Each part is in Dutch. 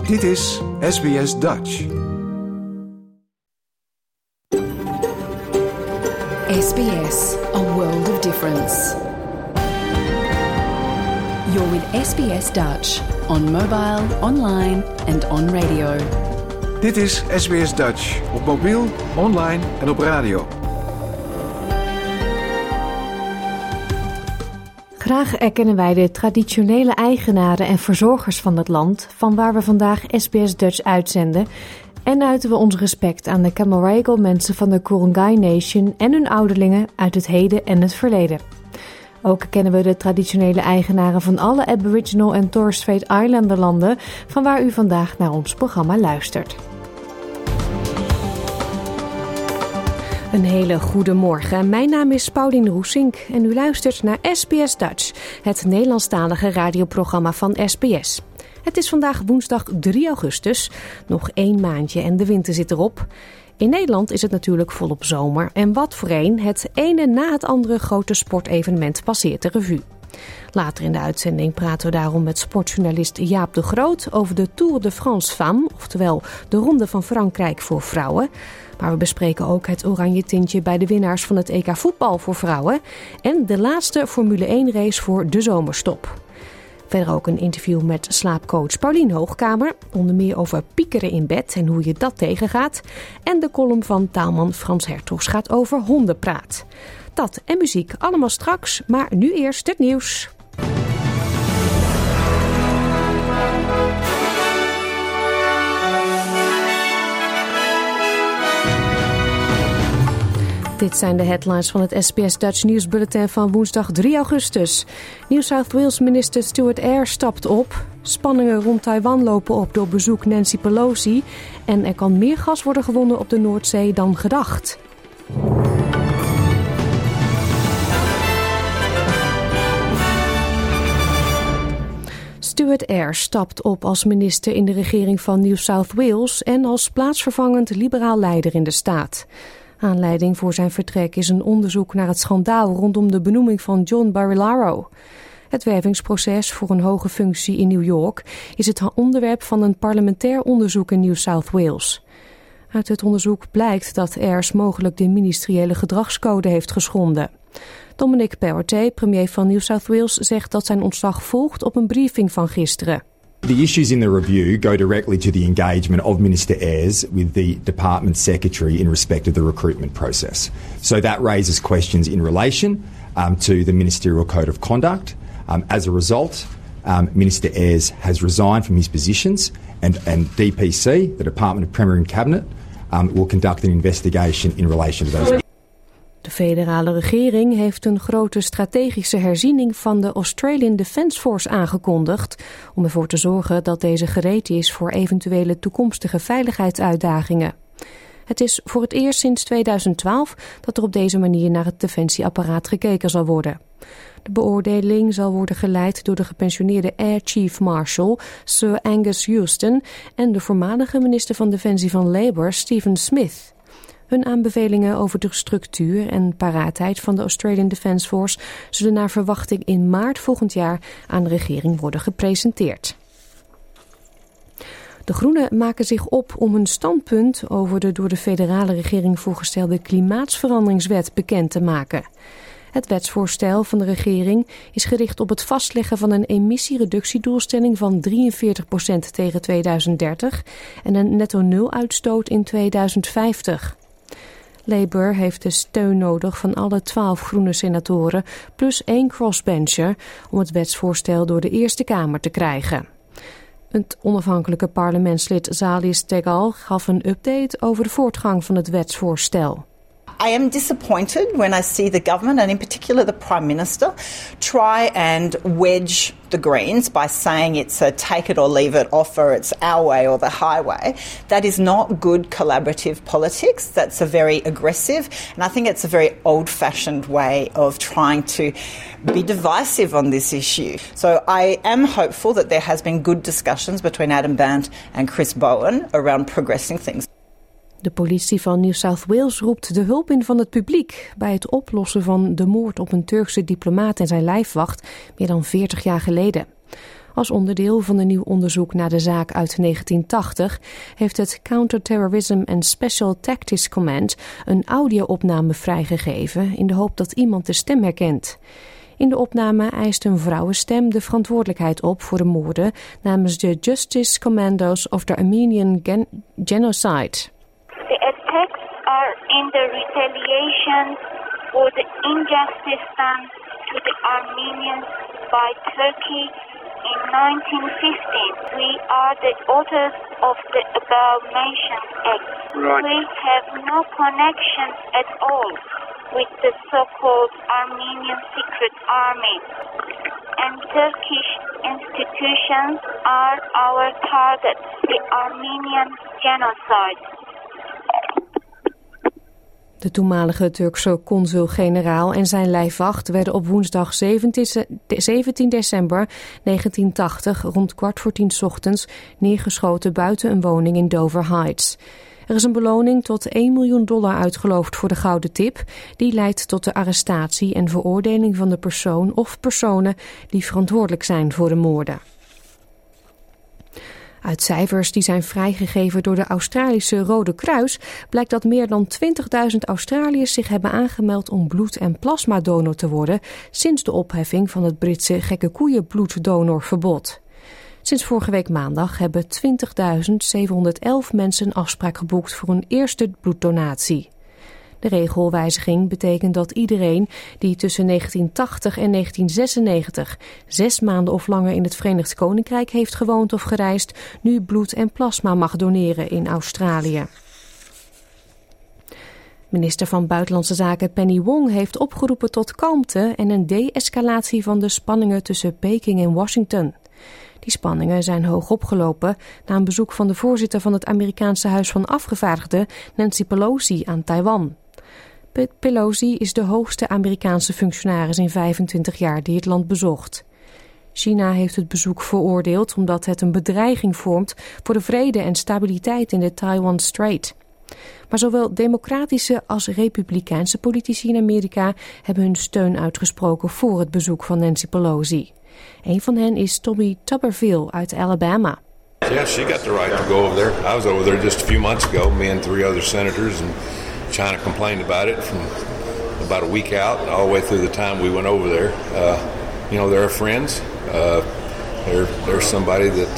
Dit is SBS Dutch. SBS, a world of difference. You're with SBS Dutch, on mobile, online and on radio. Dit is SBS Dutch, op mobiel, online en op radio. Graag erkennen wij de traditionele eigenaren en verzorgers van het land, van waar we vandaag SBS Dutch uitzenden, en uiten we ons respect aan de Camaragal mensen van de Ku-ring-gai Nation en hun ouderlingen uit het heden en het verleden. Ook kennen we de traditionele eigenaren van alle Aboriginal en Torres Strait Islander landen, van waar u vandaag naar ons programma luistert. Een hele goede morgen. Mijn naam is Pauline Roesink en u luistert naar SBS Dutch, het Nederlandstalige radioprogramma van SBS. Het is vandaag woensdag 3 augustus, nog 1 maandje en de winter zit erop. In Nederland is het natuurlijk volop zomer en wat voor een, het ene na het andere grote sportevenement passeert de revue. Later in de uitzending praten we daarom met sportjournalist Jaap de Groot over de Tour de France Femmes, oftewel de Ronde van Frankrijk voor vrouwen. Maar we bespreken ook het oranje tintje bij de winnaars van het EK voetbal voor vrouwen en de laatste Formule 1 race voor de zomerstop. Verder ook een interview met slaapcoach Paulien Hoogkamer, onder meer over piekeren in bed en hoe je dat tegengaat. En de column van taalman Frans Hertogs gaat over hondenpraat. Dat en muziek allemaal straks, maar nu eerst het nieuws. Dit zijn de headlines van het SBS Dutch nieuwsbulletin van woensdag 3 augustus. New South Wales minister Stuart Ayres stapt op. Spanningen rond Taiwan lopen op door bezoek Nancy Pelosi. En er kan meer gas worden gewonnen op de Noordzee dan gedacht. Stuart Ayres stapt op als minister in de regering van New South Wales en als plaatsvervangend liberaal leider in de staat. Aanleiding voor zijn vertrek is een onderzoek naar het schandaal rondom de benoeming van John Barilaro. Het wervingsproces voor een hoge functie in New York is het onderwerp van een parlementair onderzoek in New South Wales. Uit het onderzoek blijkt dat Ayres mogelijk de ministeriële gedragscode heeft geschonden. Dominic Perrottet, premier van New South Wales, zegt dat zijn ontslag volgt op een briefing van gisteren. The issues in the review go directly to the engagement of Minister Ayres with the Department Secretary in respect of the recruitment process. So that raises questions in relation to the Ministerial Code of Conduct. As a result, Minister Ayres has resigned from his positions and DPC, the Department of Premier and Cabinet, will conduct an investigation in relation to those. De federale regering heeft een grote strategische herziening van de Australian Defence Force aangekondigd om ervoor te zorgen dat deze gereed is voor eventuele toekomstige veiligheidsuitdagingen. Het is voor het eerst sinds 2012 dat er op deze manier naar het defensieapparaat gekeken zal worden. De beoordeling zal worden geleid door de gepensioneerde Air Chief Marshal Sir Angus Houston en de voormalige minister van Defensie van Labour Stephen Smith. Hun aanbevelingen over de structuur en paraatheid van de Australian Defence Force zullen naar verwachting in maart volgend jaar aan de regering worden gepresenteerd. De Groenen maken zich op om hun standpunt over de door de federale regering voorgestelde klimaatsveranderingswet bekend te maken. Het wetsvoorstel van de regering is gericht op het vastleggen van een emissiereductiedoelstelling van 43% tegen 2030 en een netto-nul-uitstoot in 2050. Labour heeft de steun nodig van alle 12 groene senatoren plus 1 crossbencher om het wetsvoorstel door de Eerste Kamer te krijgen. Het onafhankelijke parlementslid Zalius Tegal gaf een update over de voortgang van het wetsvoorstel. I am disappointed when I see the government, and in particular the Prime Minister, try and wedge the Greens by saying it's a take it or leave it offer, it's our way or the highway. That is not good collaborative politics. That's a very aggressive, and I think it's a very old-fashioned way of trying to be divisive on this issue. So I am hopeful that there has been good discussions between Adam Bandt and Chris Bowen around progressing things. De politie van New South Wales roept de hulp in van het publiek bij het oplossen van de moord op een Turkse diplomaat en zijn lijfwacht meer dan 40 jaar geleden. Als onderdeel van een nieuw onderzoek naar de zaak uit 1980 heeft het Counterterrorism and Special Tactics Command een audio-opname vrijgegeven in de hoop dat iemand de stem herkent. In de opname eist een vrouwenstem de verantwoordelijkheid op voor de moorden namens de Justice Commandos of the Armenian Genocide. The attacks are in the retaliation for the injustice done to the Armenians by Turkey in 1915. We are the authors of the above-mentioned act. Right. We have no connection at all with the so-called Armenian Secret Army, and Turkish institutions are our target, the Armenian Genocide. De toenmalige Turkse consul-generaal en zijn lijfwacht werden op woensdag 17 december 1980 rond 9:15 ochtends neergeschoten buiten een woning in Dover Heights. Er is een beloning tot $1 miljoen uitgeloofd voor de gouden tip. Die leidt tot de arrestatie en veroordeling van de persoon of personen die verantwoordelijk zijn voor de moorden. Uit cijfers die zijn vrijgegeven door de Australische Rode Kruis blijkt dat meer dan 20.000 Australiërs zich hebben aangemeld om bloed- en plasmadonor te worden sinds de opheffing van het Britse gekke koeienbloeddonorverbod. Sinds vorige week maandag hebben 20.711 mensen een afspraak geboekt voor een eerste bloeddonatie. De regelwijziging betekent dat iedereen die tussen 1980 en 1996 6 maanden of langer in het Verenigd Koninkrijk heeft gewoond of gereisd, nu bloed en plasma mag doneren in Australië. Minister van Buitenlandse Zaken Penny Wong heeft opgeroepen tot kalmte en een de-escalatie van de spanningen tussen Peking en Washington. Die spanningen zijn hoog opgelopen na een bezoek van de voorzitter van het Amerikaanse Huis van Afgevaardigden, Nancy Pelosi, aan Taiwan. Pelosi is de hoogste Amerikaanse functionaris in 25 jaar die het land bezocht. China heeft het bezoek veroordeeld omdat het een bedreiging vormt voor de vrede en stabiliteit in de Taiwan Strait. Maar zowel democratische als republikeinse politici in Amerika hebben hun steun uitgesproken voor het bezoek van Nancy Pelosi. Een van hen is Tommy Tuberville uit Alabama. Yeah, she got the right to go over there. I was over there just a few months ago, me and 3 other senators, and China complained about it from about a week out all the way through the time we went over there. They're our friends. They're somebody that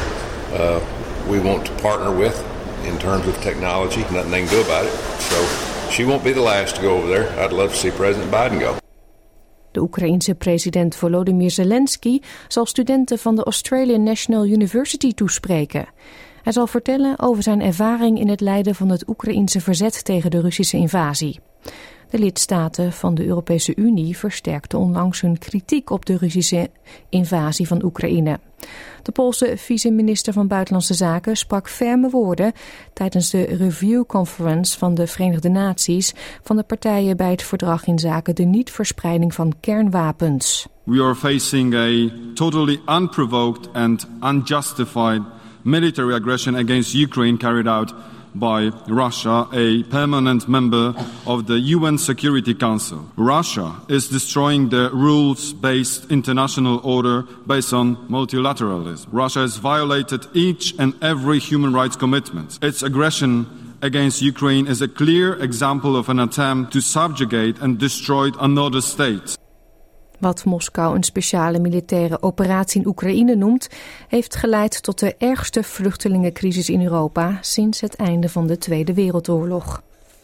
we want to partner with in terms of technology. Nothing they can do about it. So she won't be the last to go over there. I'd love to see President Biden go. De Oekraïense president Volodymyr Zelensky zal studenten van de Australian National University toespreken. Hij zal vertellen over zijn ervaring in het leiden van het Oekraïense verzet tegen de Russische invasie. De lidstaten van de Europese Unie versterkten onlangs hun kritiek op de Russische invasie van Oekraïne. De Poolse vice-minister van Buitenlandse Zaken sprak ferme woorden tijdens de Review Conference van de Verenigde Naties van de partijen bij het verdrag in zaken de niet-verspreiding van kernwapens. We are facing a totally unprovoked and unjustified military aggression against Ukraine carried out by Russia, a permanent member of the UN Security Council. Russia is destroying the rules-based international order based on multilateralism. Russia has violated each and every human rights commitment. Its aggression against Ukraine is a clear example of an attempt to subjugate and destroy another state. Wat Moskou een speciale militaire operatie in Oekraïne noemt, heeft geleid tot de ergste vluchtelingencrisis in Europa sinds het einde van de Tweede Wereldoorlog.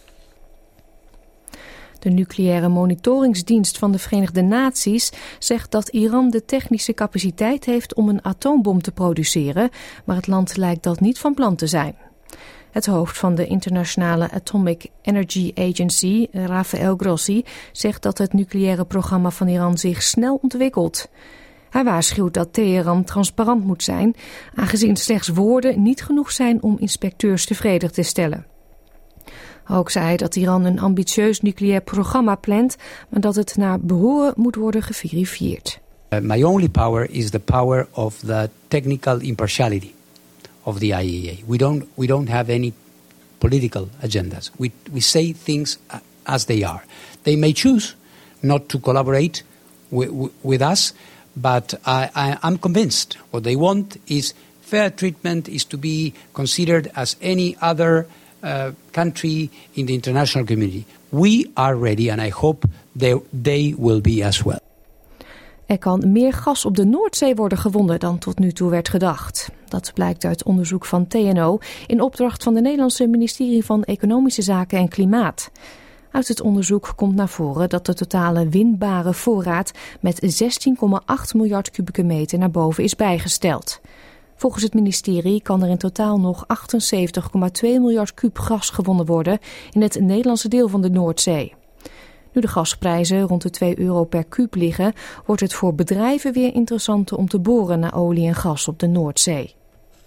De nucleaire monitoringsdienst van de Verenigde Naties zegt dat Iran de technische capaciteit heeft om een atoombom te produceren, maar het land lijkt dat niet van plan te zijn. Het hoofd van de Internationale Atomic Energy Agency, Rafael Grossi, zegt dat het nucleaire programma van Iran zich snel ontwikkelt. Hij waarschuwt dat Teheran transparant moet zijn, aangezien slechts woorden niet genoeg zijn om inspecteurs tevreden te stellen. Ook zei hij dat Iran een ambitieus nucleair programma plant, maar dat het naar behoren moet worden geverifieerd. My only power is the power of the technical impartiality of the IAEA. We don't have any political agendas. We say things as they are. They may choose not to collaborate with us, But I'm convinced what they want is fair treatment, is to be considered as any other country in the international community. We are ready and I hope they will be as well. Er kan meer gas op de Noordzee worden gewonnen dan tot nu toe werd gedacht. Dat blijkt uit onderzoek van TNO in opdracht van het Nederlandse ministerie van Economische Zaken en Klimaat. Uit het onderzoek komt naar voren dat de totale winbare voorraad met 16,8 miljard kubieke meter naar boven is bijgesteld. Volgens het ministerie kan er in totaal nog 78,2 miljard kuub gas gewonnen worden in het Nederlandse deel van de Noordzee. Nu de gasprijzen rond de €2 per kuub liggen, wordt het voor bedrijven weer interessanter om te boren naar olie en gas op de Noordzee.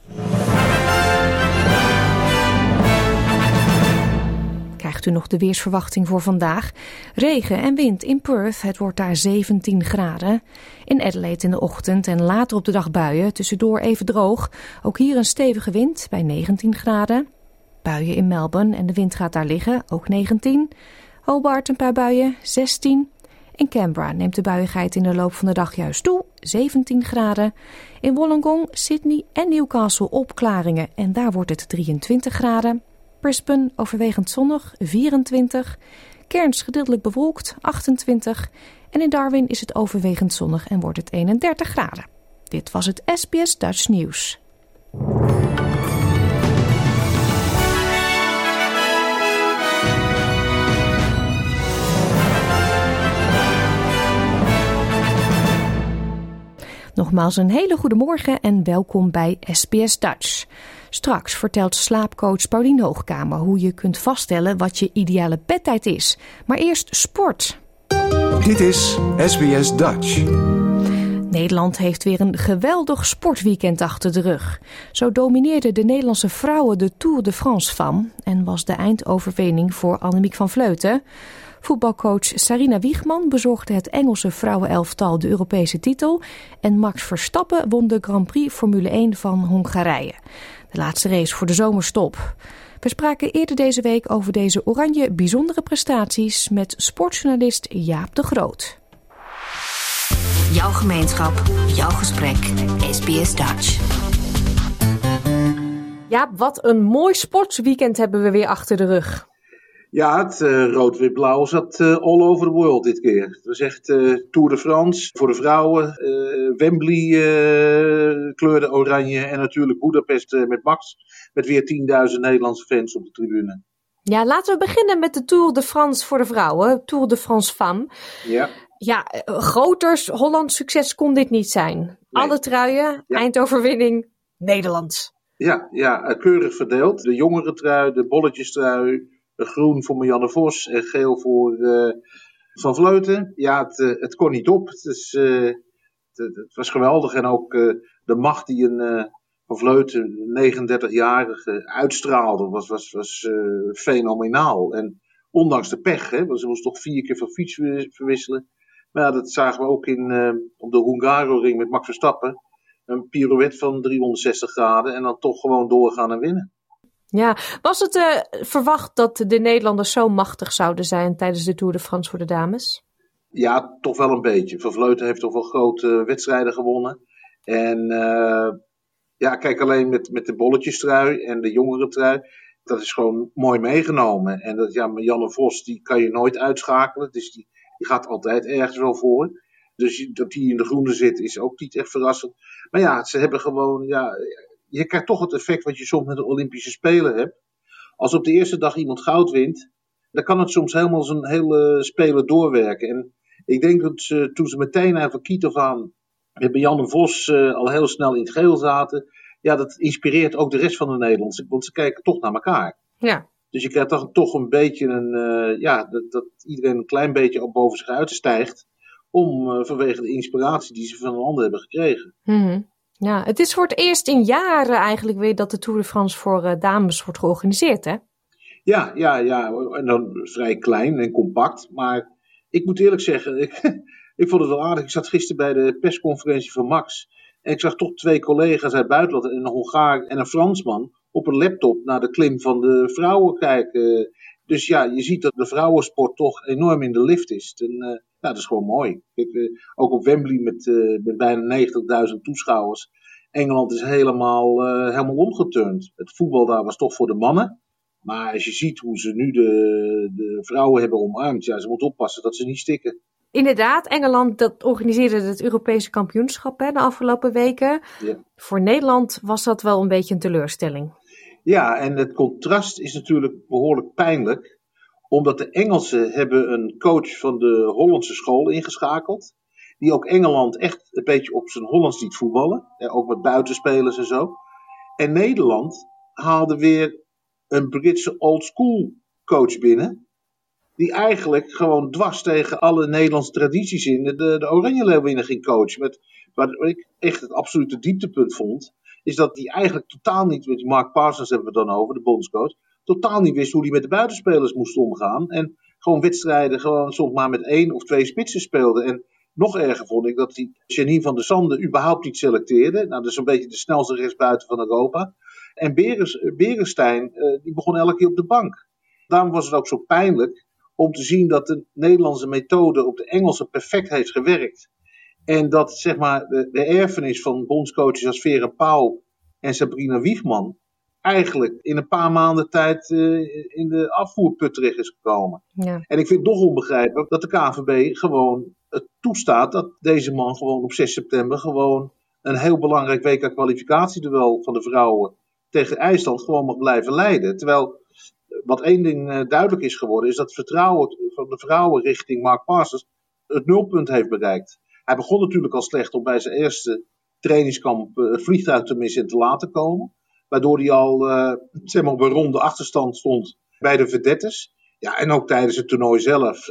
Krijgt u nog de weersverwachting voor vandaag? Regen en wind in Perth, het wordt daar 17 graden. In Adelaide in de ochtend en later op de dag buien, tussendoor even droog. Ook hier een stevige wind bij 19 graden. Buien in Melbourne en de wind gaat daar liggen, ook 19. Hobart een paar buien, 16. In Canberra neemt de buiigheid in de loop van de dag juist toe, 17 graden. In Wollongong, Sydney en Newcastle opklaringen en daar wordt het 23 graden. Brisbane overwegend zonnig, 24. Cairns gedeeltelijk bewolkt, 28. En in Darwin is het overwegend zonnig en wordt het 31 graden. Dit was het SBS Dutch Nieuws. Nogmaals een hele goede morgen en welkom bij SBS Dutch. Straks vertelt slaapcoach Paulien Hoogkamer hoe je kunt vaststellen wat je ideale bedtijd is. Maar eerst sport. Dit is SBS Dutch. Nederland heeft weer een geweldig sportweekend achter de rug. Zo domineerden de Nederlandse vrouwen de Tour de France Femmes en was de eindoverwinning voor Annemiek van Vleuten. Voetbalcoach Sarina Wiegman bezorgde het Engelse vrouwenelftal de Europese titel en Max Verstappen won de Grand Prix Formule 1 van Hongarije. De laatste race voor de zomerstop. We spraken eerder deze week over deze oranje bijzondere prestaties met sportjournalist Jaap de Groot. Jouw gemeenschap, jouw gesprek, SBS Dutch. Jaap, wat een mooi sportweekend hebben we weer achter de rug. Ja, het rood-wit-blauw zat all over the world dit keer. Het was echt Tour de France voor de vrouwen. Wembley kleurde oranje. En natuurlijk Budapest met Max. Met weer 10.000 Nederlandse fans op de tribune. Ja, laten we beginnen met de Tour de France voor de vrouwen. Tour de France Femmes. Ja. Ja, groter Hollands succes kon dit niet zijn. Nee. Alle truien, ja. Eindoverwinning, Nederlands. Ja, keurig verdeeld. De jongere trui, de bolletjestrui... Groen voor Marianne Vos en geel voor Van Vleuten. Ja, het kon niet op. Het was geweldig. En ook de macht die een Van Vleuten, 39-jarige, uitstraalde, was fenomenaal. En ondanks de pech, hè, want ze moest toch 4 keer van fiets verwisselen. Maar ja, dat zagen we ook op de Hungaroring met Max Verstappen. Een pirouette van 360 graden en dan toch gewoon doorgaan en winnen. Ja, was het verwacht dat de Nederlanders zo machtig zouden zijn tijdens de Tour de France voor de dames? Ja, toch wel een beetje. Van Vleuten heeft toch wel grote wedstrijden gewonnen. En kijk, alleen met de bolletjestrui en de jongere trui, dat is gewoon mooi meegenomen. En Marianne Vos, die kan je nooit uitschakelen. Dus die gaat altijd ergens wel voor. Dus dat die in de groene zit, is ook niet echt verrassend. Maar ja, ze hebben gewoon... Je krijgt toch het effect wat je soms met de Olympische Spelen hebt. Als op de eerste dag iemand goud wint, dan kan het soms helemaal zijn hele Spelen doorwerken. En ik denk dat toen ze meteen van kiet af aan met Marianne Vos al heel snel in het geel zaten. Ja, dat inspireert ook de rest van de Nederlanders, want ze kijken toch naar elkaar. Ja. Dus je krijgt toch een beetje dat iedereen een klein beetje op boven zich uitstijgt. Vanwege de inspiratie die ze van een ander hebben gekregen. Mm-hmm. Ja, het is voor het eerst in jaren eigenlijk weer dat de Tour de France voor dames wordt georganiseerd, hè? Ja. En dan vrij klein en compact. Maar ik moet eerlijk zeggen, ik vond het wel aardig. Ik zat gisteren bij de persconferentie van Max. En ik zag toch 2 collega's uit het buitenland, een Hongaar en een Fransman, op een laptop naar de klim van de vrouwen kijken. Dus ja, je ziet dat de vrouwensport toch enorm in de lift is. dat is gewoon mooi. Ook op Wembley met bijna 90.000 toeschouwers. Engeland is helemaal omgeturnd. Het voetbal daar was toch voor de mannen. Maar als je ziet hoe ze nu de vrouwen hebben omarmd, ja, ze moeten oppassen dat ze niet stikken. Inderdaad, Engeland dat organiseerde het Europese kampioenschap de afgelopen weken. Ja. Voor Nederland was dat wel een beetje een teleurstelling. Ja, en het contrast is natuurlijk behoorlijk pijnlijk. Omdat de Engelsen hebben een coach van de Hollandse school ingeschakeld. Die ook Engeland echt een beetje op zijn Hollands liet voetballen. Ook met buitenspelers en zo. En Nederland haalde weer een Britse old school coach binnen. Die eigenlijk gewoon dwars tegen alle Nederlandse tradities in de Oranje Leeuwinnen ging coachen. Wat ik echt het absolute dieptepunt vond. Is dat hij eigenlijk totaal niet, met Mark Parsons hebben we het dan over, de bondscoach. Totaal niet wist hoe hij met de buitenspelers moest omgaan. En gewoon wedstrijden gewoon soms maar met 1 of 2 spitsen speelde. En nog erger vond ik dat hij Janine van der Sande überhaupt niet selecteerde. Nou, dat is een beetje de snelste rechtsbuiten van Europa. En Berenstein, die begon elke keer op de bank. Daarom was het ook zo pijnlijk om te zien dat de Nederlandse methode op de Engelse perfect heeft gewerkt. En dat zeg maar de erfenis van bondscoaches als Vera Pauw en Sabrina Wiegman eigenlijk in een paar maanden tijd in de afvoerput terecht is gekomen. Ja. En ik vind het nog onbegrijpelijk dat de KNVB gewoon het toestaat dat deze man gewoon op 6 september gewoon een heel belangrijk WK-kwalificatieduel van de vrouwen tegen IJsland gewoon mag blijven leiden. Terwijl wat één ding duidelijk is geworden, is dat het vertrouwen van de vrouwen richting Mark Parsons het nulpunt heeft bereikt. Hij begon natuurlijk al slecht om bij zijn eerste trainingskamp het vliegtuig te missen en te laten komen. Waardoor hij al op een ronde achterstand stond bij de vedettes. Ja, en ook tijdens het toernooi zelf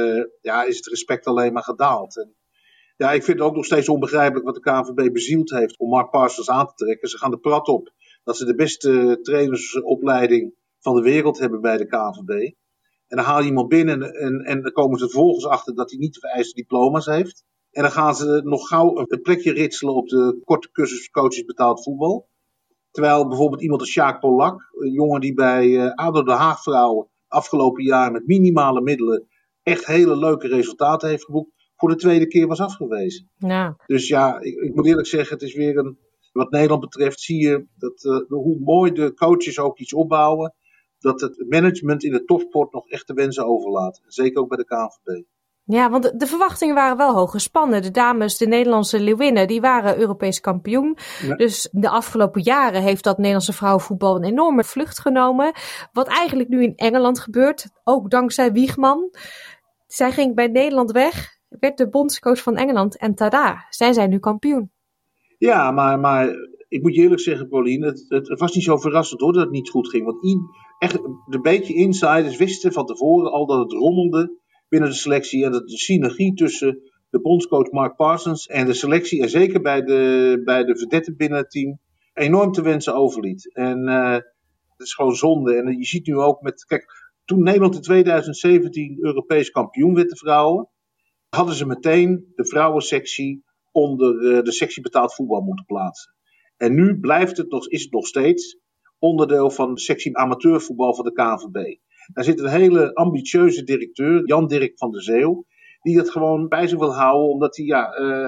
is het respect alleen maar gedaald. En, ja, ik vind het ook nog steeds onbegrijpelijk wat de KNVB bezield heeft om Mark Parsons aan te trekken. Ze gaan de prat op dat ze de beste trainersopleiding van de wereld hebben bij de KNVB. En dan haal je iemand binnen en dan komen ze vervolgens achter dat hij niet de vereiste diploma's heeft. En dan gaan ze nog gauw een plekje ritselen op de korte cursus coaches betaald voetbal. Terwijl bijvoorbeeld iemand als Sjaak Polak, een jongen die bij ADO Den Haag vrouwen afgelopen jaar met minimale middelen echt hele leuke resultaten heeft geboekt, voor de tweede keer was afgewezen. Ja. Dus ja, ik moet eerlijk zeggen, het is weer wat Nederland betreft zie je dat hoe mooi de coaches ook iets opbouwen, dat het management in de topsport nog echt de wensen overlaat. Zeker ook bij de KNVB. Ja, want de verwachtingen waren wel hoog gespannen. De dames, de Nederlandse leeuwinnen, die waren Europees kampioen. Ja. Dus de afgelopen jaren heeft dat Nederlandse vrouwenvoetbal een enorme vlucht genomen. Wat eigenlijk nu in Engeland gebeurt, ook dankzij Wiegman. Zij ging bij Nederland weg, werd de bondscoach van Engeland en tada, zijn zij nu kampioen. Ja, maar ik moet je eerlijk zeggen, Pauline, het was niet zo verrassend hoor dat het niet goed ging. Want echt een beetje insiders wisten van tevoren al dat het rommelde binnen de selectie en dat de synergie tussen de bondscoach Mark Parsons en de selectie en zeker bij de vedetten binnen het team enorm te wensen overliet. En het is gewoon zonde. En je ziet nu ook toen Nederland in 2017 Europees kampioen werd de vrouwen, hadden ze meteen de vrouwensectie onder de sectie betaald voetbal moeten plaatsen. En nu is het nog steeds onderdeel van de sectie amateurvoetbal van de KNVB. Daar zit een hele ambitieuze directeur, Jan-Dirk van der Zeeuw, die dat gewoon bij zich wil houden, omdat hij,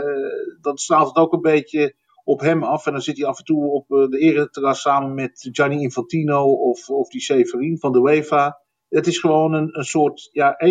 dan straalt het ook een beetje op hem af. En dan zit hij af en toe op de ereterras samen met Gianni Infantino of die Severin van de UEFA. Het is gewoon een soort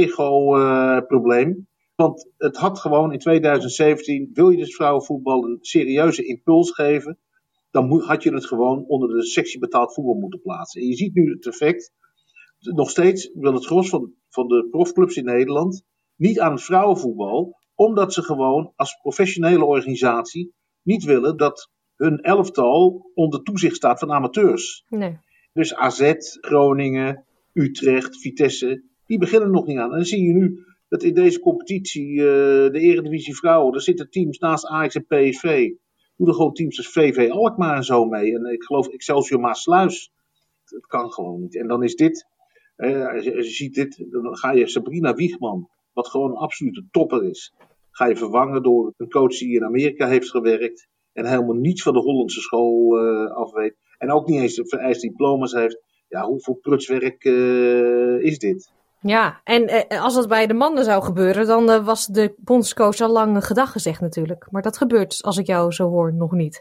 ego-probleem. Want het had gewoon in 2017, wil je dus vrouwenvoetbal een serieuze impuls geven, dan had je het gewoon onder de sectie betaald voetbal moeten plaatsen. En je ziet nu het effect. Nog steeds wil het gros van de profclubs in Nederland niet aan het vrouwenvoetbal, omdat ze gewoon als professionele organisatie niet willen dat hun elftal onder toezicht staat van amateurs. Nee. Dus AZ, Groningen, Utrecht, Vitesse, die beginnen nog niet aan. En dan zie je nu dat in deze competitie, de Eredivisie Vrouwen, er zitten teams naast Ajax en PSV. Doen er gewoon teams als VV Alkmaar en zo mee. En ik geloof Excelsior Maasluis. Het kan gewoon niet. En dan is dit, als je ziet dit, dan ga je Sabrina Wiegman, wat gewoon een absolute topper is, ga je vervangen door een coach die in Amerika heeft gewerkt en helemaal niets van de Hollandse school af weet. En ook niet eens de vereiste diploma's heeft. Ja, hoeveel prutswerk is dit? Ja, en als dat bij de mannen zou gebeuren, dan was de bondscoach al lang gedag gezegd natuurlijk. Maar dat gebeurt, als ik jou zo hoor, nog niet.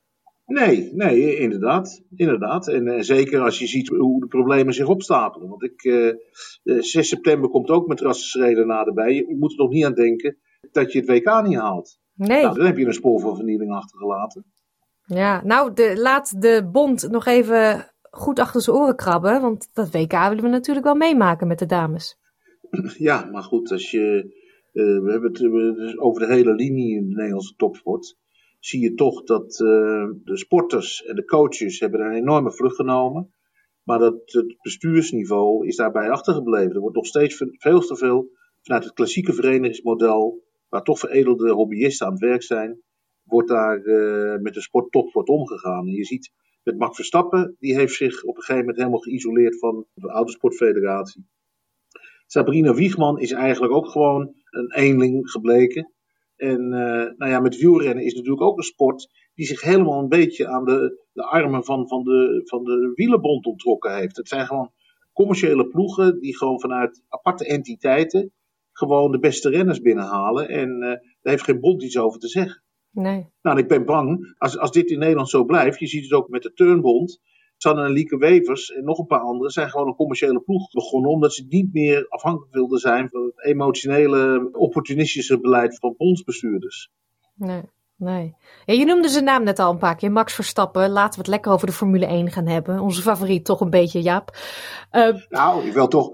Nee, inderdaad. En zeker als je ziet hoe de problemen zich opstapelen. Want 6 september komt ook met rassenschreden naderbij. Je moet er nog niet aan denken dat je het WK niet haalt. Nee. Nou, dan heb je een spoor van vernieling achtergelaten. Ja, nou, laat de bond nog even goed achter zijn oren krabben. Want dat WK willen we natuurlijk wel meemaken met de dames. Ja, maar goed, we hebben het over de hele linie in de Nederlandse topsport. Zie je toch dat de sporters en de coaches hebben een enorme vlucht genomen. Maar dat het bestuursniveau is daarbij achtergebleven. Er wordt nog steeds veel te veel vanuit het klassieke verenigingsmodel, waar toch veredelde hobbyisten aan het werk zijn, wordt daar met de topsport omgegaan. En je ziet met Max Verstappen, die heeft zich op een gegeven moment helemaal geïsoleerd van de Autosportfederatie. Sabrina Wiegman is eigenlijk ook gewoon een eenling gebleken. En met wielrennen is natuurlijk ook een sport die zich helemaal een beetje aan de armen van de wielenbond onttrokken heeft. Het zijn gewoon commerciële ploegen die gewoon vanuit aparte entiteiten gewoon de beste renners binnenhalen. En daar heeft geen bond iets over te zeggen. Nee. Nou, en ik ben bang, als dit in Nederland zo blijft, je ziet het ook met de Turnbond. Sanne en Lieke Wevers en nog een paar anderen zijn gewoon een commerciële ploeg begonnen, omdat ze niet meer afhankelijk wilden zijn van het emotionele, opportunistische beleid van bondsbestuurders. Nee. Ja, je noemde zijn naam net al een paar keer, Max Verstappen. Laten we het lekker over de Formule 1 gaan hebben. Onze favoriet toch een beetje, Jaap. Nou, ik wil toch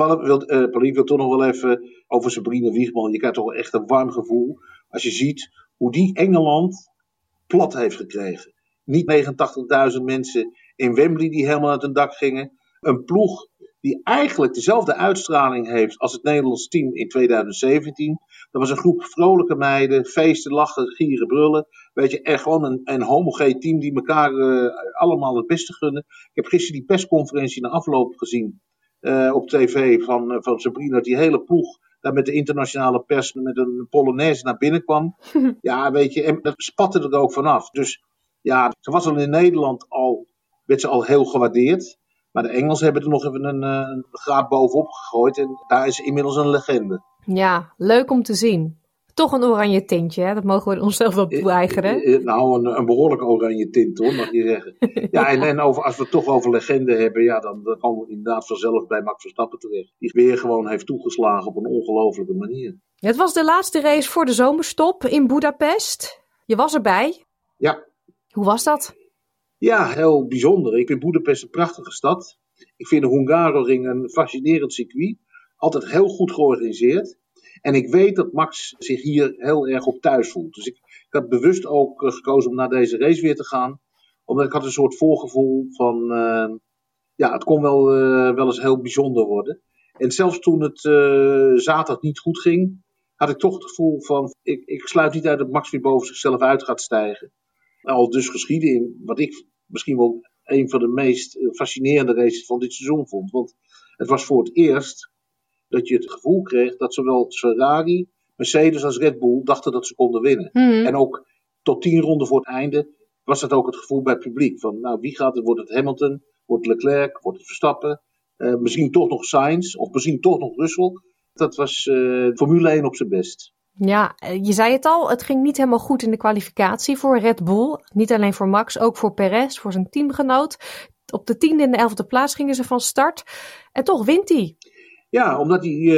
nog wel even over Sabrina Wiegman. Je krijgt toch echt een warm gevoel als je ziet hoe die Engeland plat heeft gekregen. Niet 89.000 mensen in Wembley die helemaal uit hun dak gingen. Een ploeg die eigenlijk dezelfde uitstraling heeft als het Nederlands team in 2017. Dat was een groep vrolijke meiden, feesten, lachen, gieren, brullen. Weet je, echt gewoon een homogeen team die elkaar allemaal het beste gunnen. Ik heb gisteren die persconferentie na afloop gezien op tv van Sabrina. Die hele ploeg daar met de internationale pers met een Polonaise naar binnen kwam. Ja, weet je, en dat spatte er ook vanaf. Dus ja, ze was al in Nederland werd ze al heel gewaardeerd. Maar de Engelsen hebben er nog even een graad bovenop gegooid. En daar is ze inmiddels een legende. Ja, leuk om te zien. Toch een oranje tintje, hè? Dat mogen we onszelf wel toe-eigenen. Nou, een behoorlijk oranje tint, hoor, mag je zeggen. Ja, en als we het toch over legende hebben, ja, dan komen we inderdaad vanzelf bij Max Verstappen terecht. Die weer gewoon heeft toegeslagen op een ongelofelijke manier. Het was de laatste race voor de zomerstop in Budapest. Je was erbij. Ja. Hoe was dat? Ja, heel bijzonder. Ik vind Budapest een prachtige stad. Ik vind de Hungaroring een fascinerend circuit. Altijd heel goed georganiseerd. En ik weet dat Max zich hier heel erg op thuis voelt. Dus ik had bewust ook gekozen om naar deze race weer te gaan. Omdat ik had een soort voorgevoel van, het kon wel eens heel bijzonder worden. En zelfs toen het zaterdag niet goed ging, had ik toch het gevoel van, ik sluit niet uit dat Max weer boven zichzelf uit gaat stijgen. Al dus geschieden in wat ik misschien wel een van de meest fascinerende races van dit seizoen vond. Want het was voor het eerst dat je het gevoel kreeg dat zowel Ferrari, Mercedes als Red Bull dachten dat ze konden winnen. En ook tot 10 ronden voor het einde was dat ook het gevoel bij het publiek. Van nou, wie gaat het? Wordt het Hamilton? Wordt het Leclerc? Wordt het Verstappen? Misschien toch nog Sainz? Of misschien toch nog Russell? Dat was Formule 1 op zijn best. Ja, je zei het al, het ging niet helemaal goed in de kwalificatie voor Red Bull. Niet alleen voor Max, ook voor Perez, voor zijn teamgenoot. Op de 10e en de 11e plaats gingen ze van start. En toch wint hij. Ja, omdat hij...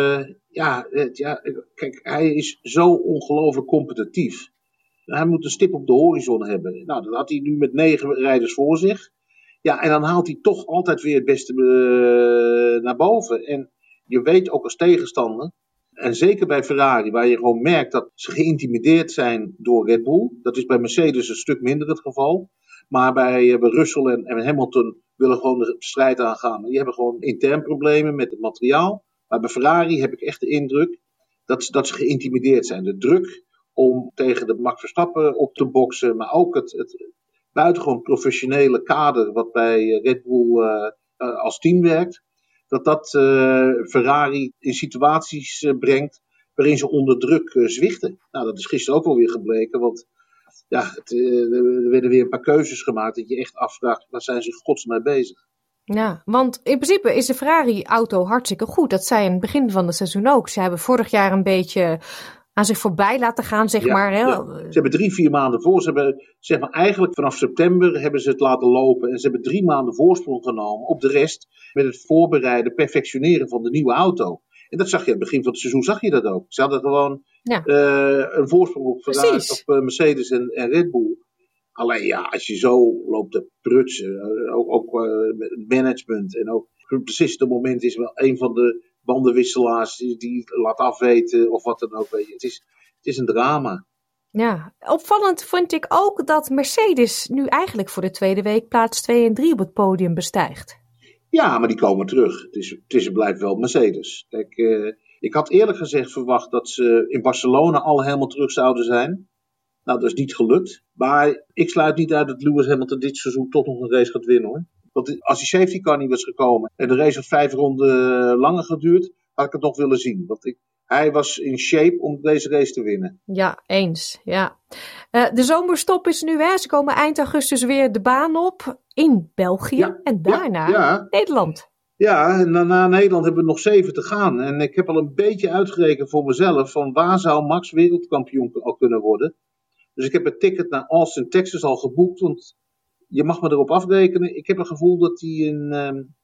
kijk, hij is zo ongelooflijk competitief. Hij moet een stip op de horizon hebben. Nou, dat had hij nu met 9 rijders voor zich. Ja, en dan haalt hij toch altijd weer het beste naar boven. En je weet ook als tegenstander... En zeker bij Ferrari, waar je gewoon merkt dat ze geïntimideerd zijn door Red Bull. Dat is bij Mercedes een stuk minder het geval. Maar bij Russell en Hamilton willen gewoon de strijd aangaan. Die hebben gewoon intern problemen met het materiaal. Maar bij Ferrari heb ik echt de indruk dat ze geïntimideerd zijn. De druk om tegen de Max Verstappen op te boksen. Maar ook het buitengewoon professionele kader wat bij Red Bull als team werkt. Dat Ferrari in situaties brengt waarin ze onder druk zwichten. Nou, dat is gisteren ook wel weer gebleken, want er werden weer een paar keuzes gemaakt dat je echt afvraagt, waar zijn ze godsnaam mee bezig? Ja, want in principe is de Ferrari-auto hartstikke goed. Dat zei in het begin van het seizoen ook. Ze hebben vorig jaar een beetje aan zich voorbij laten gaan, zeg maar. Hè? Ja. Ze hebben 3-4 maanden voor. Ze hebben, zeg maar, eigenlijk vanaf september hebben ze het laten lopen. En ze hebben 3 maanden voorsprong genomen op de rest. Met het voorbereiden, perfectioneren van de nieuwe auto. En dat zag je aan het begin van het seizoen, zag je dat ook. Ze hadden gewoon een voorsprong op Ferrari, op Mercedes en Red Bull. Alleen ja, als je zo loopt te prutsen, ook met management en ook precies het moment is wel een van de bandenwisselaars die laat afweten of wat dan ook. Het is een drama. Ja, opvallend vind ik ook dat Mercedes nu eigenlijk voor de tweede week plaats 2 en 3 op het podium bestijgt. Ja, maar die komen terug. Het blijft wel Mercedes. Kijk, ik had eerlijk gezegd verwacht dat ze in Barcelona al helemaal terug zouden zijn. Nou, dat is niet gelukt. Maar ik sluit niet uit dat Lewis Hamilton dit seizoen toch nog een race gaat winnen, hoor. Want als die safety car niet was gekomen en de race had 5 ronden langer geduurd, had ik het nog willen zien. Want hij was in shape om deze race te winnen. Ja, eens. Ja. De zomerstop is nu, hè. Ze komen eind augustus weer de baan op in België en daarna Nederland. Ja, en na Nederland hebben we nog 7 te gaan. En ik heb al een beetje uitgerekend voor mezelf van waar zou Max wereldkampioen al kunnen worden. Dus ik heb een ticket naar Austin, Texas al geboekt, want je mag me erop afrekenen. Ik heb een gevoel dat hij in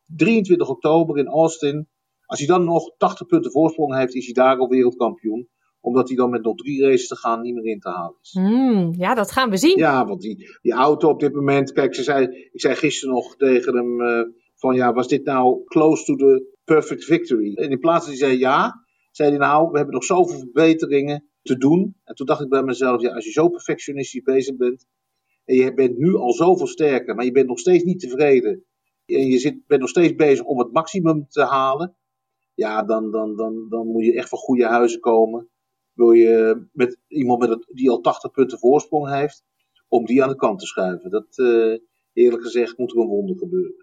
23 oktober in Austin, als hij dan nog 80 punten voorsprong heeft, is hij daar al wereldkampioen. Omdat hij dan met nog 3 races te gaan niet meer in te halen is. Ja, dat gaan we zien. Ja, want die auto op dit moment, kijk, ik zei gisteren nog tegen hem van ja, was dit nou close to the perfect victory? En in plaats van hij zei ja, zei hij nou, we hebben nog zoveel verbeteringen te doen. En toen dacht ik bij mezelf, ja, als je zo perfectionistisch bezig bent en je bent nu al zoveel sterker, maar je bent nog steeds niet tevreden en je bent nog steeds bezig om het maximum te halen, ja, dan moet je echt van goede huizen komen. Wil je met iemand die al 80 punten voorsprong heeft, om die aan de kant te schuiven. Dat, eerlijk gezegd, moet er een wonder gebeuren.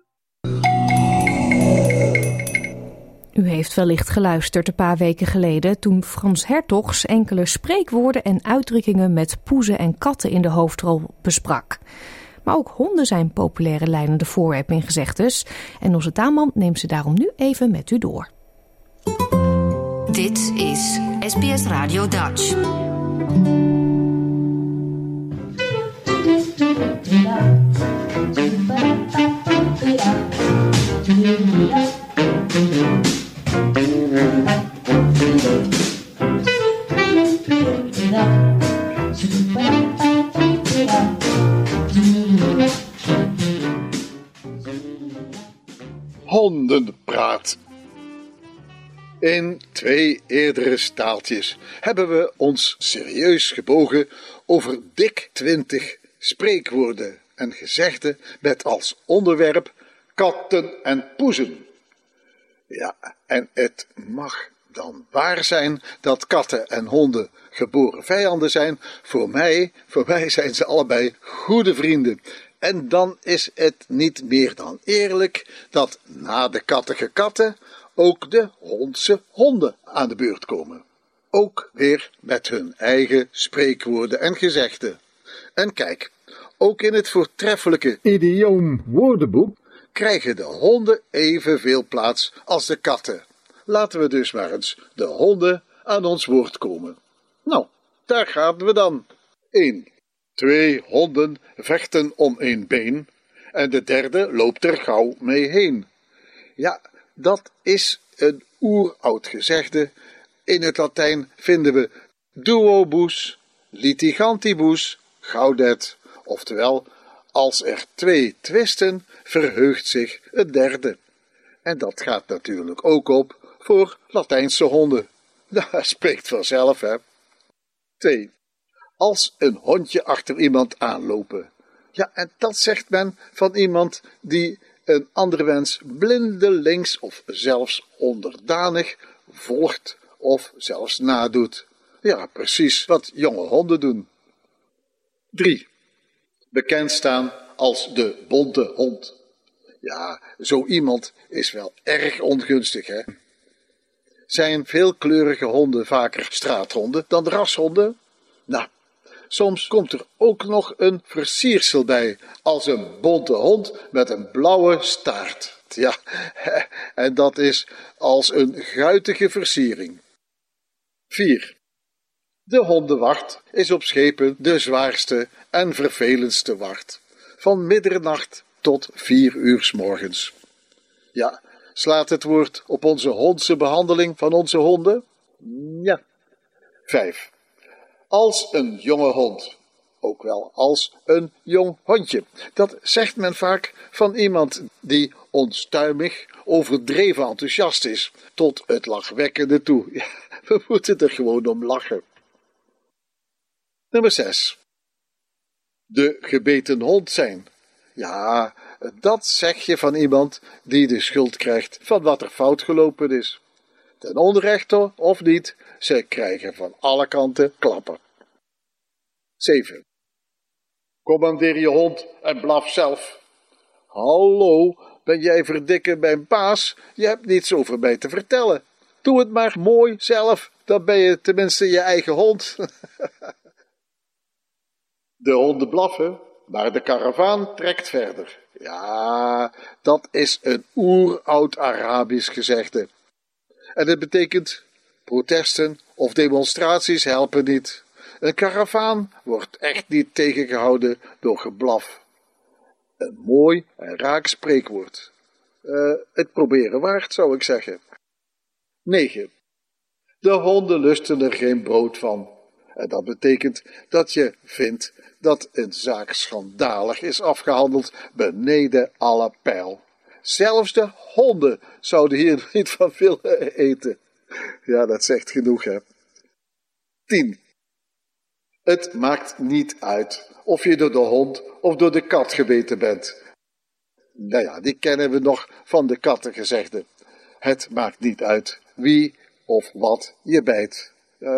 U heeft wellicht geluisterd een paar weken geleden toen Frans Hertogs enkele spreekwoorden en uitdrukkingen met poezen en katten in de hoofdrol besprak. Maar ook honden zijn populaire leidende voorwerpen in gezegdes. En onze taalman neemt ze daarom nu even met u door. Dit is SBS Radio Dutch. Hondenpraat. In 2 eerdere staaltjes hebben we ons serieus gebogen over dik 20 spreekwoorden en gezegden met als onderwerp katten en poezen. Ja, en het mag dan waar zijn dat katten en honden geboren vijanden zijn. Voor mij zijn ze allebei goede vrienden. En dan is het niet meer dan eerlijk dat na de kattige katten ook de hondse honden aan de beurt komen. Ook weer met hun eigen spreekwoorden en gezegden. En kijk, ook in het voortreffelijke idioom woordenboek krijgen de honden evenveel plaats als de katten. Laten we dus maar eens de honden aan ons woord komen. Nou, daar gaan we dan. 1. 2 honden vechten om 1 been en de derde loopt er gauw mee heen. Ja, dat is een oeroud gezegde. In het Latijn vinden we duobus, litigantibus, gaudet. Oftewel, als er 2 twisten, verheugt zich het derde. En dat gaat natuurlijk ook op voor Latijnse honden. Dat spreekt vanzelf, hè. 2. Als een hondje achter iemand aanlopen. Ja, en dat zegt men van iemand die een andere mens blindelings of zelfs onderdanig volgt of zelfs nadoet. Ja, precies wat jonge honden doen. 3. Bekend staan als de bonte hond. Ja, zo iemand is wel erg ongunstig, hè? Zijn veelkleurige honden vaker straathonden dan rashonden? Nou, Soms komt er ook nog een versiersel bij, als een bonte hond met een blauwe staart. Ja, en dat is als een guitige versiering. 4. De hondenwacht is op schepen de zwaarste en vervelendste wacht. Van middernacht tot 4 uur 's morgens. Ja, slaat het woord op onze hondse behandeling van onze honden? Ja. 5. Als een jonge hond, ook wel als een jong hondje. Dat zegt men vaak van iemand die onstuimig, overdreven enthousiast is, tot het lachwekkende toe. Ja, we moeten er gewoon om lachen. Nummer 6. De gebeten hond zijn. Ja, dat zeg je van iemand die de schuld krijgt van wat er fout gelopen is. Ten onrechte of niet, ze krijgen van alle kanten klappen. 7. Commandeer je hond en blaf zelf. Hallo, ben jij verdikken mijn baas? Je hebt niets over mij te vertellen. Doe het maar mooi zelf, dan ben je tenminste je eigen hond. De honden blaffen, maar de karavaan trekt verder. Ja, dat is een oeroud Arabisch gezegde. En het betekent, protesten of demonstraties helpen niet. Een karavaan wordt echt niet tegengehouden door geblaf. Een mooi en raak spreekwoord. Het proberen waard, zou ik zeggen. 9. De honden lusten er geen brood van. En dat betekent dat je vindt dat een zaak schandalig is afgehandeld beneden alle peil. Zelfs de honden zouden hier niet van willen eten. Ja, dat zegt genoeg, hè. 10. Het maakt niet uit of je door de hond of door de kat gebeten bent. Nou ja, die kennen we nog van de kattengezegde. Het maakt niet uit wie of wat je bijt.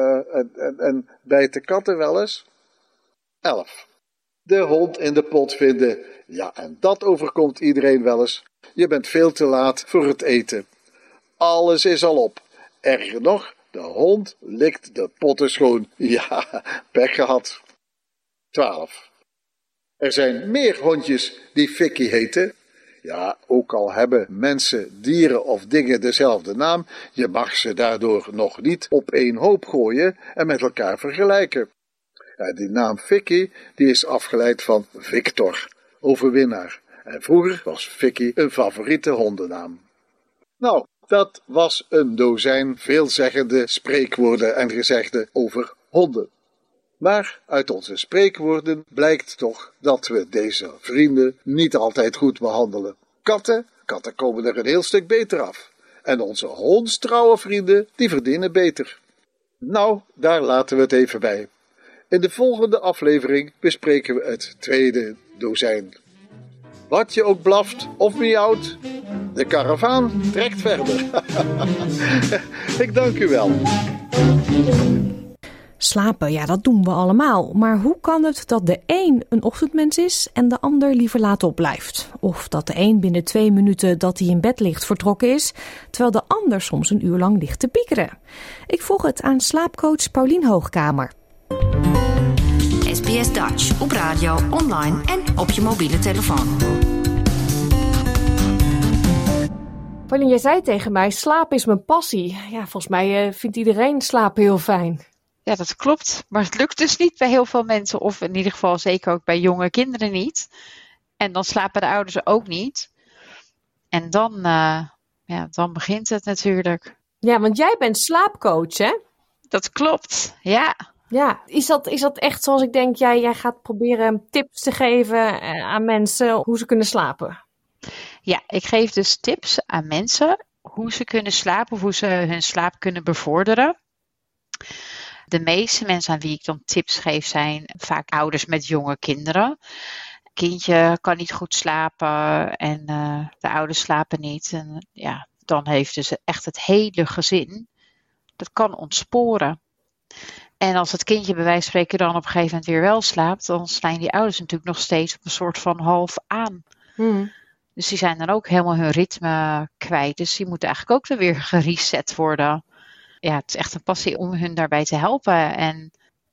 En bijten katten wel eens? 11. De hond in de pot vinden. Ja, en dat overkomt iedereen wel eens. Je bent veel te laat voor het eten. Alles is al op. Erger nog, de hond likt de potten schoon. Ja, pech gehad. 12. Er zijn meer hondjes die Vicky heten. Ja, ook al hebben mensen, dieren of dingen dezelfde naam, je mag ze daardoor nog niet op één hoop gooien en met elkaar vergelijken. Ja, die naam Vicky, die is afgeleid van Victor, overwinnaar. En vroeger was Vicky een favoriete hondennaam. Nou, dat was een dozijn veelzeggende spreekwoorden en gezegden over honden. Maar uit onze spreekwoorden blijkt toch dat we deze vrienden niet altijd goed behandelen. Katten komen er een heel stuk beter af. En onze hondstrouwe vrienden, die verdienen beter. Nou, daar laten we het even bij. In de volgende aflevering bespreken we het tweede dozijn. Wat je ook blaft of miauwt, de karavaan trekt verder. Ik dank u wel. Slapen, ja, dat doen we allemaal. Maar hoe kan het dat de een een ochtendmens is en de ander liever laat opblijft? Of dat de een binnen 2 minuten dat hij in bed ligt vertrokken is, terwijl de ander soms een uur lang ligt te piekeren? Ik vroeg het aan slaapcoach Paulien Hoogkamer. SBS Dutch op radio, online en op je mobiele telefoon. Paulien, jij zei tegen mij, slaap is mijn passie. Ja, volgens mij vindt iedereen slapen heel fijn. Ja, dat klopt. Maar het lukt dus niet bij heel veel mensen. Of in ieder geval zeker ook bij jonge kinderen niet. En dan slapen de ouders ook niet. En dan begint het natuurlijk. Ja, want jij bent slaapcoach, hè? Dat klopt, ja. Ja, is dat echt zoals ik denk, jij gaat proberen tips te geven aan mensen hoe ze kunnen slapen? Ja, ik geef dus tips aan mensen hoe ze kunnen slapen of hoe ze hun slaap kunnen bevorderen. De meeste mensen aan wie ik dan tips geef zijn vaak ouders met jonge kinderen. Kindje kan niet goed slapen en de ouders slapen niet. En ja, dan heeft dus echt het hele gezin, dat kan ontsporen. En als het kindje bij wijze van spreken dan op een gegeven moment weer wel slaapt, dan slaan die ouders natuurlijk nog steeds op een soort van half aan. Dus die zijn dan ook helemaal hun ritme kwijt. Dus die moeten eigenlijk ook weer gereset worden. Ja, het is echt een passie om hun daarbij te helpen. En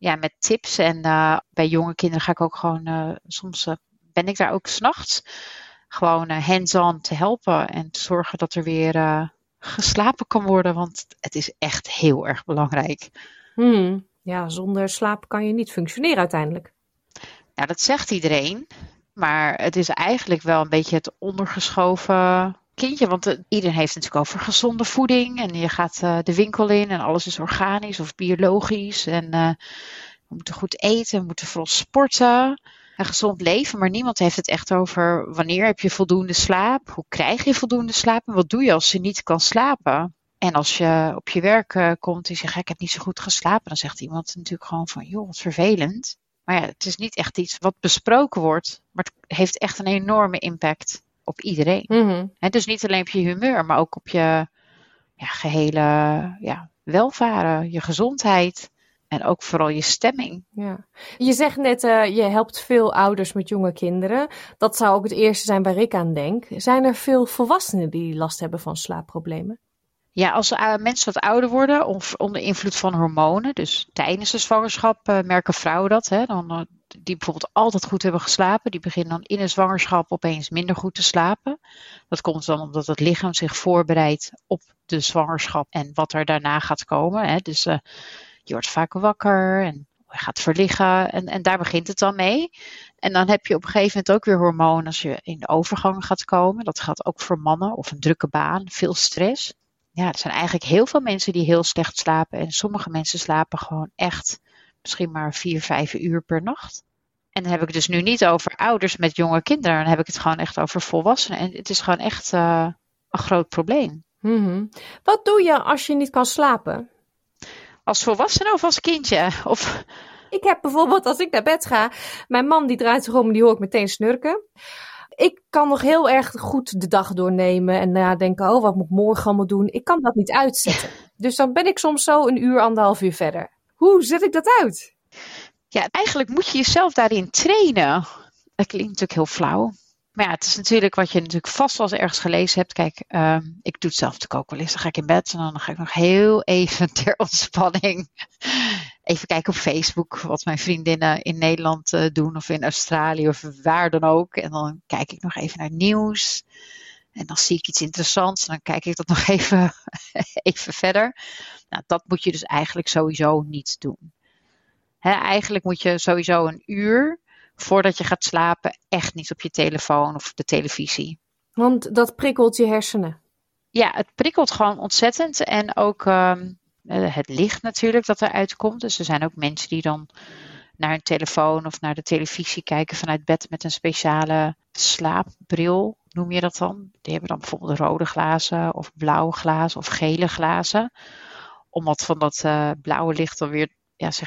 met tips. En bij jonge kinderen ga ik ook gewoon, soms ben ik daar ook 's nachts, gewoon hands-on te helpen. En te zorgen dat er weer geslapen kan worden. Want het is echt heel erg belangrijk. Ja, zonder slaap kan je niet functioneren uiteindelijk. Ja, dat zegt iedereen. Maar het is eigenlijk wel een beetje het ondergeschoven kindje. Want iedereen heeft het natuurlijk over gezonde voeding. En je gaat de winkel in en alles is organisch of biologisch. En we moeten goed eten, we moeten vooral sporten. En gezond leven. Maar niemand heeft het echt over wanneer heb je voldoende slaap? Hoe krijg je voldoende slaap? En wat doe je als je niet kan slapen? En als je op je werk komt en zegt, ik heb niet zo goed geslapen. Dan zegt iemand natuurlijk gewoon van, joh, wat vervelend. Maar ja, het is niet echt iets wat besproken wordt. Maar het heeft echt een enorme impact op iedereen. En dus niet alleen op je humeur, maar ook op je gehele welvaren, je gezondheid. En ook vooral je stemming. Ja. Je zegt net, je helpt veel ouders met jonge kinderen. Dat zou ook het eerste zijn waar ik aan denk. Zijn er veel volwassenen die last hebben van slaapproblemen? Ja, als mensen wat ouder worden of onder invloed van hormonen, dus tijdens de zwangerschap merken vrouwen dat. Hè, die bijvoorbeeld altijd goed hebben geslapen, die beginnen dan in een zwangerschap opeens minder goed te slapen. Dat komt dan omdat het lichaam zich voorbereidt op de zwangerschap en wat er daarna gaat komen. Hè. Dus je wordt vaak wakker en je gaat verliggen en daar begint het dan mee. En dan heb je op een gegeven moment ook weer hormonen als je in de overgang gaat komen. Dat geldt ook voor mannen of een drukke baan, veel stress. Ja, er zijn eigenlijk heel veel mensen die heel slecht slapen. En sommige mensen slapen gewoon echt misschien maar 4-5 uur per nacht. En dan heb ik het dus nu niet over ouders met jonge kinderen. Dan heb ik het gewoon echt over volwassenen. En het is gewoon echt een groot probleem. Wat doe je als je niet kan slapen? Als volwassene of als kindje? Ik heb bijvoorbeeld, als ik naar bed ga, mijn man die draait zich om en die hoor ik meteen snurken. Ik kan nog heel erg goed de dag doornemen en nadenken, wat moet ik morgen allemaal doen? Ik kan dat niet uitzetten. Dus dan ben ik soms zo 1 uur, 1,5 uur verder. Hoe zet ik dat uit? Ja, eigenlijk moet je jezelf daarin trainen. Dat klinkt natuurlijk heel flauw. Maar ja, het is natuurlijk wat je natuurlijk vast wel eens ergens gelezen hebt. Kijk, ik doe het zelf natuurlijk ook wel eens. Dan ga ik in bed en dan ga ik nog heel even ter ontspanning even kijken op Facebook wat mijn vriendinnen in Nederland doen of in Australië of waar dan ook. En dan kijk ik nog even naar het nieuws. En dan zie ik iets interessants en dan kijk ik dat nog even verder. Nou, dat moet je dus eigenlijk sowieso niet doen. Eigenlijk moet je sowieso 1 uur voordat je gaat slapen echt niet op je telefoon of de televisie. Want dat prikkelt je hersenen. Ja, het prikkelt gewoon ontzettend. En ook het licht natuurlijk dat eruit komt. Dus er zijn ook mensen die dan naar hun telefoon of naar de televisie kijken vanuit bed met een speciale slaapbril, noem je dat dan. Die hebben dan bijvoorbeeld rode glazen of blauwe glazen of gele glazen. Om wat van dat blauwe licht dan weer,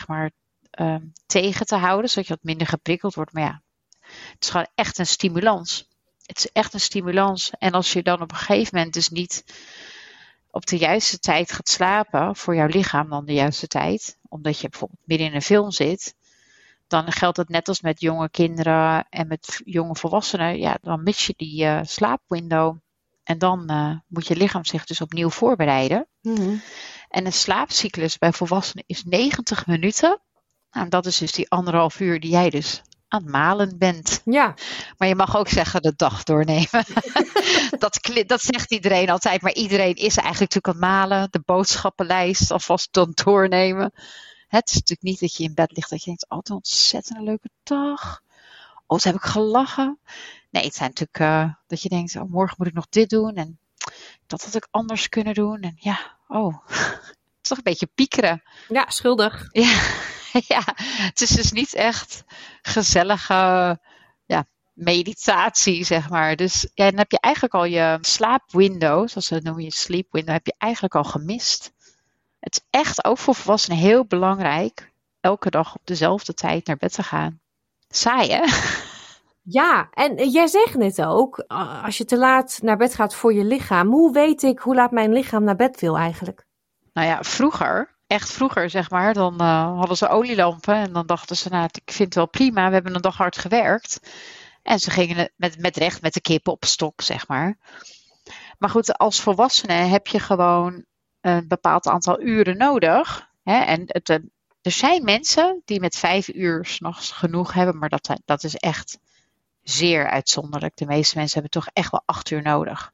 tegen te houden, zodat je wat minder geprikkeld wordt. Maar ja, het is gewoon echt een stimulans. Het is echt een stimulans. En als je dan op een gegeven moment dus niet op de juiste tijd gaat slapen, voor jouw lichaam dan de juiste tijd, omdat je bijvoorbeeld midden in een film zit, dan geldt het net als met jonge kinderen en met jonge volwassenen. Ja, dan mis je die slaapwindow. En dan moet je lichaam zich dus opnieuw voorbereiden. En een slaapcyclus bij volwassenen is 90 minuten. Nou, dat is dus die 1,5 uur die jij dus aan het malen bent. Ja. Maar je mag ook zeggen de dag doornemen. dat zegt iedereen altijd. Maar iedereen is eigenlijk natuurlijk aan het malen. De boodschappenlijst alvast dan doornemen. Het is natuurlijk niet dat je in bed ligt dat je denkt, wat een ontzettend leuke dag. Wat heb ik gelachen. Nee, het zijn natuurlijk dat je denkt, morgen moet ik nog dit doen. En dat had ik anders kunnen doen. En ja, het is toch een beetje piekeren. Ja, schuldig. Ja, het is dus niet echt gezellige meditatie, zeg maar. Dus ja, dan heb je eigenlijk al je slaapwindow, zoals we noemen, je sleep window, heb je eigenlijk al gemist. Het is echt ook voor volwassenen heel belangrijk elke dag op dezelfde tijd naar bed te gaan. Saai, hè? Ja, en jij zegt net ook, als je te laat naar bed gaat voor je lichaam, hoe weet ik hoe laat mijn lichaam naar bed wil eigenlijk? Nou ja, echt vroeger zeg maar, dan hadden ze olielampen en dan dachten ze, ik vind het wel prima, we hebben een dag hard gewerkt. En ze gingen met recht met de kippen op stok, zeg maar. Maar goed, als volwassene heb je gewoon een bepaald aantal uren nodig. Hè? En Er zijn mensen die met 5 uur 's nachts genoeg hebben, maar dat is echt zeer uitzonderlijk. De meeste mensen hebben toch echt wel 8 uur nodig.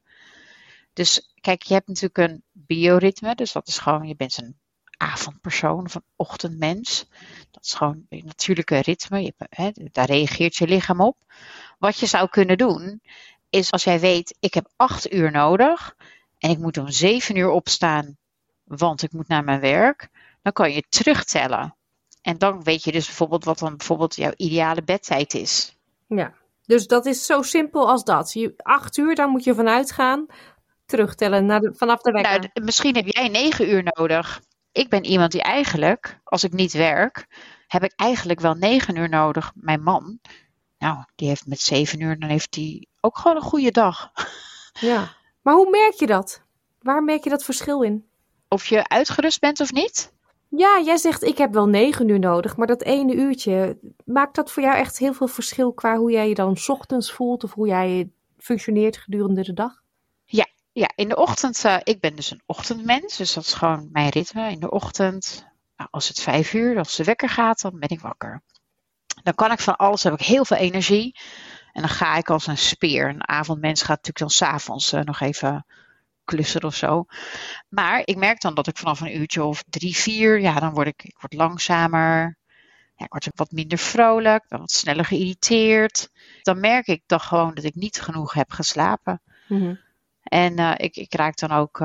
Dus kijk, je hebt natuurlijk een bioritme, dus dat is gewoon, je bent een avondpersoon of een ochtendmens. Dat is gewoon een natuurlijke ritme, daar reageert je lichaam op. Wat je zou kunnen doen, is als jij weet, ik heb 8 uur nodig en ik moet om 7 uur opstaan, want ik moet naar mijn werk, dan kan je terugtellen. En dan weet je dus bijvoorbeeld wat dan bijvoorbeeld jouw ideale bedtijd is. Ja, dus dat is zo simpel als dat. 8 uur, daar moet je vanuit gaan. Terugtellen vanaf de wekker. Nou, misschien heb jij 9 uur nodig. Ik ben iemand die eigenlijk, als ik niet werk, heb ik eigenlijk wel 9 uur nodig. Mijn man, nou, die heeft met 7 uur, dan heeft hij ook gewoon een goede dag. Ja, maar hoe merk je dat? Waar merk je dat verschil in? Of je uitgerust bent of niet? Ja, jij zegt ik heb wel 9 uur nodig, maar dat ene uurtje, maakt dat voor jou echt heel veel verschil qua hoe jij je dan 's ochtends voelt of hoe jij functioneert gedurende de dag? Ja, in de ochtend, ik ben dus een ochtendmens, dus dat is gewoon mijn ritme. In de ochtend, als het 5 uur, als de wekker gaat, dan ben ik wakker. Dan kan ik van alles, heb ik heel veel energie. En dan ga ik als een speer. Een avondmens gaat natuurlijk dan 's avonds nog even klussen of zo. Maar ik merk dan dat ik vanaf een uurtje of 3, 4, ja, dan word ik word langzamer. Ja, ik word wat minder vrolijk, ben wat sneller geïrriteerd. Dan merk ik dan gewoon dat ik niet genoeg heb geslapen. Mm-hmm. En ik raak dan ook,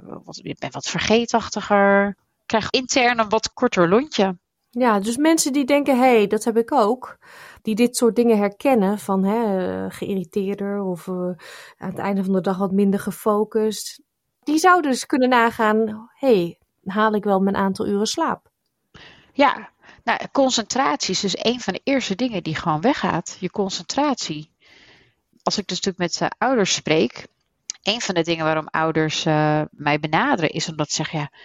ben wat vergeetachtiger. Ik krijg intern een wat korter lontje. Ja, dus mensen die denken, hé, dat heb ik ook. Die dit soort dingen herkennen van geïrriteerder of aan het einde van de dag wat minder gefocust. Die zouden dus kunnen nagaan, haal ik wel mijn aantal uren slaap? Ja, nou, concentratie is dus een van de eerste dingen die gewoon weggaat. Je concentratie. Als ik dus natuurlijk met ouders spreek, een van de dingen waarom ouders mij benaderen is omdat ze zeggen, ja,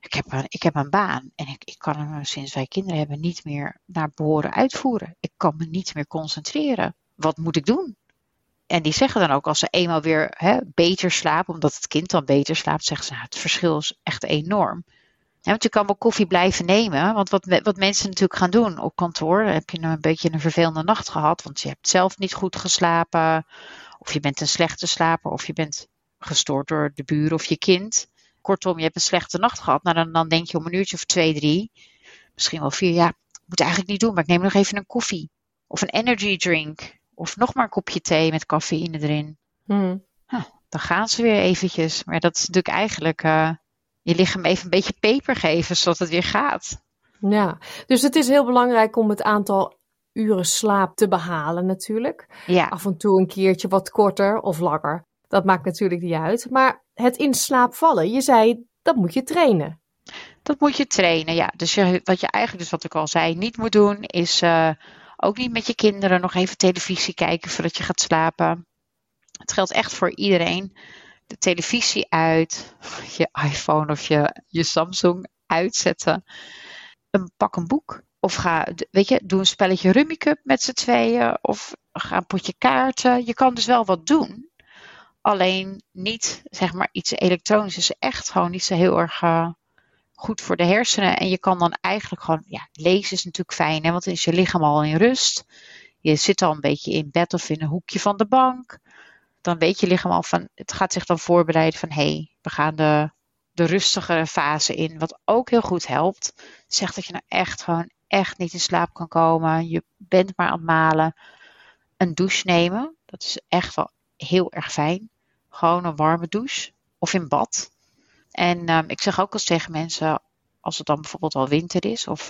ik heb een baan en ik kan hem sinds wij kinderen hebben niet meer naar behoren uitvoeren. Ik kan me niet meer concentreren. Wat moet ik doen? En die zeggen dan ook als ze eenmaal weer beter slapen, omdat het kind dan beter slaapt, zeggen ze, nou, het verschil is echt enorm. Ja, want je kan wel koffie blijven nemen, want wat mensen natuurlijk gaan doen op kantoor, heb je een beetje een vervelende nacht gehad, want je hebt zelf niet goed geslapen, of je bent een slechte slaper, of je bent gestoord door de buren of je kind. Kortom, je hebt een slechte nacht gehad. Nou, dan denk je om een uurtje of 2, 3, misschien wel 4. Ja, moet eigenlijk niet doen, maar ik neem nog even een koffie. Of een energy drink. Of nog maar een kopje thee met cafeïne erin. Dan gaan ze weer eventjes. Maar dat is natuurlijk eigenlijk je lichaam even een beetje peper geven, zodat het weer gaat. Ja, dus het is heel belangrijk om het aantal uren slaap te behalen natuurlijk. Ja. Af en toe een keertje wat korter of langer. Dat maakt natuurlijk niet uit. Maar het in slaap vallen, je zei, dat moet je trainen. Dat moet je trainen, ja. Dus wat je eigenlijk, dus wat ik al zei, niet moet doen, is ook niet met je kinderen nog even televisie kijken voordat je gaat slapen. Het geldt echt voor iedereen. De televisie uit, je iPhone of je Samsung uitzetten. Pak een boek. Of doe een spelletje Rummy Cup met z'n tweeën. Of ga een potje kaarten. Je kan dus wel wat doen. Alleen niet, zeg maar, iets elektronisch is echt gewoon niet zo heel erg goed voor de hersenen. En je kan dan eigenlijk gewoon, ja, lezen is natuurlijk fijn, hè, want dan is je lichaam al in rust. Je zit al een beetje in bed of in een hoekje van de bank. Dan weet je lichaam al van, het gaat zich dan voorbereiden van, we gaan de rustigere fase in. Wat ook heel goed helpt, zegt dat je nou echt niet in slaap kan komen. Je bent maar aan het malen. Een douche nemen, dat is echt wel heel erg fijn. Gewoon een warme douche of in bad. En ik zeg ook eens tegen mensen, als het dan bijvoorbeeld al winter is of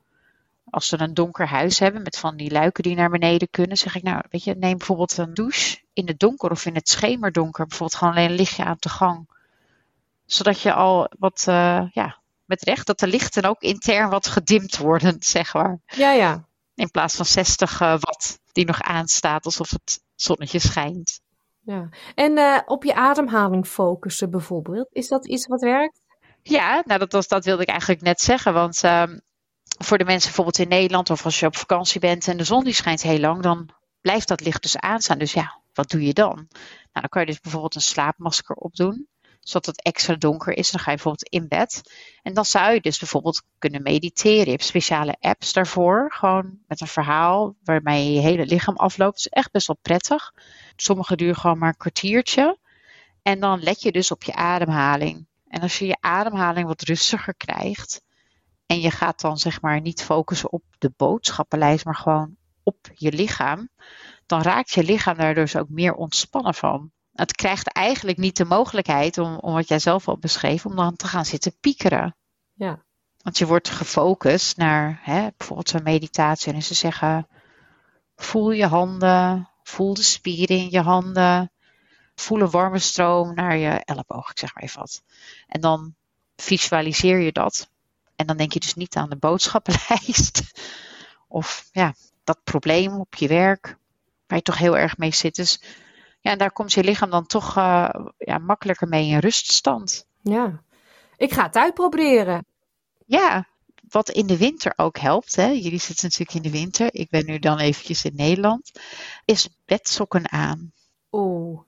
als ze een donker huis hebben met van die luiken die naar beneden kunnen, zeg ik, nou, weet je, neem bijvoorbeeld een douche in het donker of in het schemerdonker. Bijvoorbeeld gewoon alleen een lichtje aan de gang. Zodat je al wat, met recht, dat de lichten ook intern wat gedimd worden, zeg maar. Ja. In plaats van 60 watt die nog aanstaat alsof het zonnetje schijnt. Ja. En op je ademhaling focussen bijvoorbeeld, is dat iets wat werkt? Ja, nou dat wilde ik eigenlijk net zeggen, want voor de mensen bijvoorbeeld in Nederland of als je op vakantie bent en de zon die schijnt heel lang, dan blijft dat licht dus aanstaan. Dus ja, wat doe je dan? Nou, dan kan je dus bijvoorbeeld een slaapmasker opdoen. zodat het extra donker is. Dan ga je bijvoorbeeld in bed. En dan zou je dus bijvoorbeeld kunnen mediteren. Je hebt speciale apps daarvoor. Gewoon met een verhaal waarmee je je hele lichaam afloopt. Het is echt best wel prettig. Sommige duren gewoon maar een kwartiertje. En dan let je dus op je ademhaling. En als je je ademhaling wat rustiger krijgt. En je gaat dan zeg maar niet focussen op de boodschappenlijst. Maar gewoon op je lichaam. Dan raakt je lichaam daar dus ook meer ontspannen van. Het krijgt eigenlijk niet de mogelijkheid, om wat jij zelf al beschreef, om dan te gaan zitten piekeren. Ja. Want je wordt gefocust naar bijvoorbeeld zo'n meditatie. En ze zeggen, voel je handen, voel de spieren in je handen. Voel een warme stroom naar je elleboog, ik zeg maar even wat. En dan visualiseer je dat. En dan denk je dus niet aan de boodschappenlijst. Of dat probleem op je werk, waar je toch heel erg mee zit. Dus en daar komt je lichaam dan toch makkelijker mee in ruststand. Ja, ik ga het uitproberen. Ja, wat in de winter ook helpt. Hè? Jullie zitten natuurlijk in de winter. Ik ben nu dan eventjes in Nederland. Is bedsokken aan. Oeh.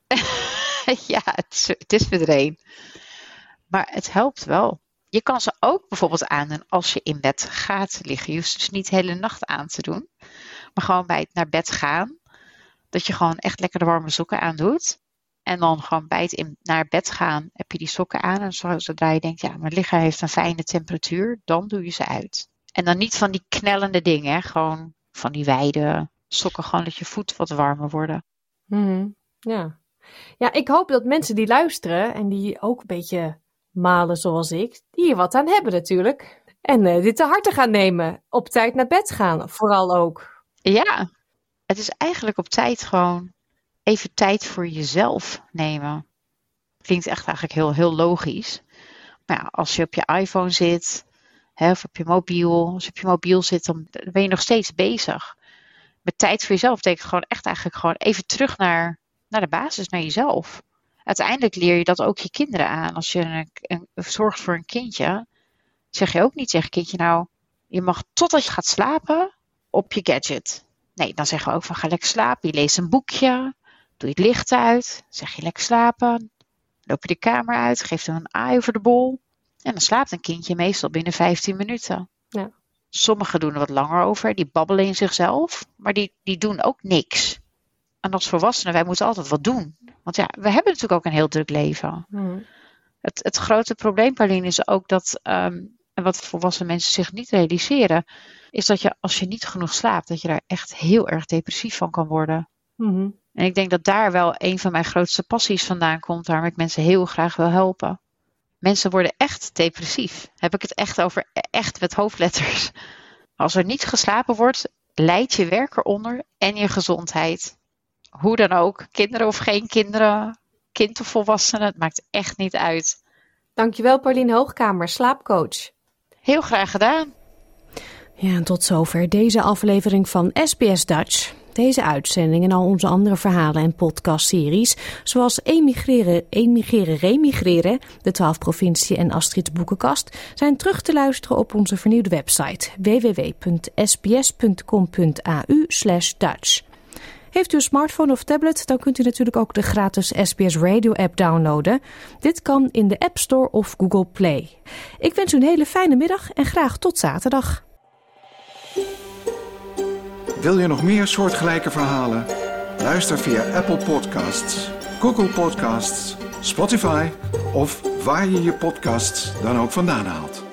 Ja, het is verdween. Maar het helpt wel. Je kan ze ook bijvoorbeeld aandoen als je in bed gaat liggen. Je hoeft dus niet de hele nacht aan te doen. Maar gewoon bij het naar bed gaan. Dat je gewoon echt lekker de warme sokken aandoet. En dan gewoon bij het naar bed gaan heb je die sokken aan. En zodra je denkt, mijn lichaam heeft een fijne temperatuur. Dan doe je ze uit. En dan niet van die knellende dingen. Hè? Gewoon van die wijde sokken. Gewoon dat je voeten wat warmer worden. Mm-hmm. Ja, ik hoop dat mensen die luisteren. En die ook een beetje malen zoals ik. Die hier wat aan hebben natuurlijk. En dit te harte gaan nemen. Op tijd naar bed gaan. Vooral ook. Ja. Het is eigenlijk op tijd gewoon even tijd voor jezelf nemen. Klinkt echt eigenlijk heel, heel logisch. Maar als je op je iPhone zit, of op je mobiel. Als je op je mobiel zit, dan ben je nog steeds bezig. Met tijd voor jezelf betekent gewoon echt eigenlijk gewoon even terug naar de basis, naar jezelf. Uiteindelijk leer je dat ook je kinderen aan. Als je zorgt voor een kindje, zeg je ook niet tegen kindje, je mag totdat je gaat slapen op je gadget. Nee, dan zeggen we ook van ga lekker slapen. Je leest een boekje. Doe je het licht uit. Zeg je lekker slapen. Loop je de kamer uit. Geef hem een aai over de bol. En dan slaapt een kindje meestal binnen 15 minuten. Ja. Sommigen doen er wat langer over. Die babbelen in zichzelf. Maar die doen ook niks. En als volwassenen, wij moeten altijd wat doen. Want we hebben natuurlijk ook een heel druk leven. Mm. Het grote probleem, Pauline, is ook dat... En wat volwassen mensen zich niet realiseren, is dat je als je niet genoeg slaapt, dat je daar echt heel erg depressief van kan worden. Mm-hmm. En ik denk dat daar wel een van mijn grootste passies vandaan komt, waarom ik mensen heel graag wil helpen. Mensen worden echt depressief. Heb ik het echt over echt met hoofdletters. Als er niet geslapen wordt, lijdt je werk eronder en je gezondheid. Hoe dan ook, kinderen of geen kinderen, kind of volwassenen, het maakt echt niet uit. Dankjewel Pauline Hoogkamer, slaapcoach. Heel graag gedaan. Ja, en tot zover deze aflevering van SBS Dutch. Deze uitzending en al onze andere verhalen en podcastseries, zoals Emigreren, Remigreren, de 12 provincie en Astrid's boekenkast, zijn terug te luisteren op onze vernieuwde website www.sbs.com.au/Dutch. Heeft u een smartphone of tablet, dan kunt u natuurlijk ook de gratis SBS Radio app downloaden. Dit kan in de App Store of Google Play. Ik wens u een hele fijne middag en graag tot zaterdag. Wil je nog meer soortgelijke verhalen? Luister via Apple Podcasts, Google Podcasts, Spotify of waar je je podcasts dan ook vandaan haalt.